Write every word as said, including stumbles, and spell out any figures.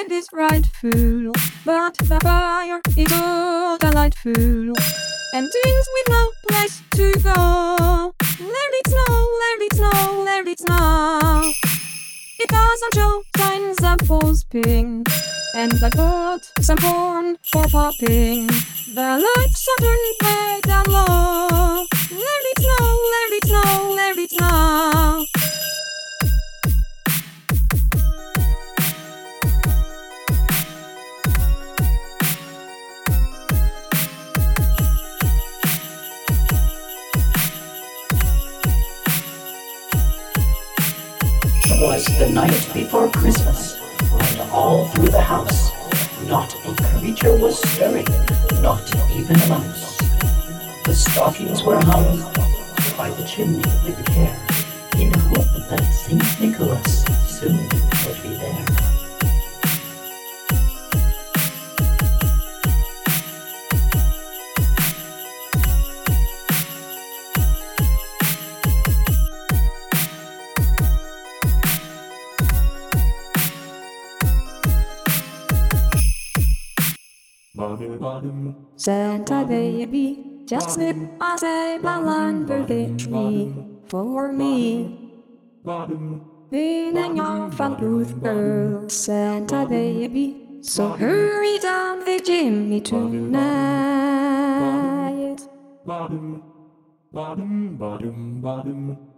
wind is frightful, but the fire is so delightful. And things with no place to go. Let it snow, let it snow, let it snow. It doesn't show signs of popping, and I got some corn for popping. The lights are turned way down low. Let it snow, let it snow, let it snow. It was the night before Christmas, and all through the house, not a creature was stirring, not even a mouse. The stockings were hung by the chimney with care, in hope that Saint Nicholas soon would be there. Santa baby, just slip a table under the tree for me. Being a young Falbooth girl, Santa baby, so hurry down the chimney tonight. Bottom, bottom, bottom, bottom.